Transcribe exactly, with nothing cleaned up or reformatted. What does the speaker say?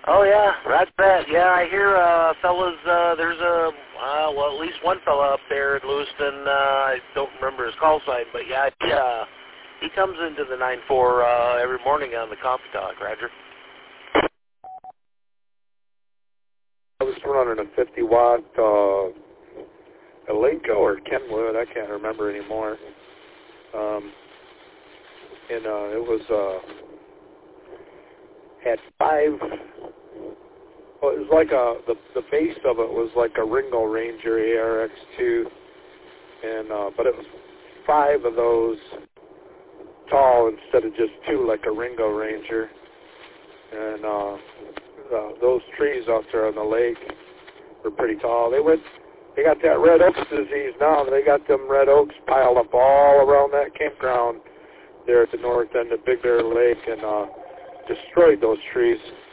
Oh yeah, that's that. Yeah, I hear uh, fellas. Uh, there's a uh, well, at least one fella up there in Lewiston. Uh, I don't remember his call sign, but yeah, he, uh, he comes into the nine four uh, every morning on the Coffee Talk. Roger. I was running a fifty watt uh, Eleiko or Kenwood. I can't remember anymore. Um, and uh, it was uh, had five. Well, it was like a the the base of it was like a Ringo Ranger A R X two, and uh, but it was five of those tall instead of just two like a Ringo Ranger, and uh, uh, those trees out there on the lake were pretty tall. They went, they got that red oaks disease now. They got them red oaks piled up all around that campground there at the north end of Big Bear Lake, and uh, destroyed those trees.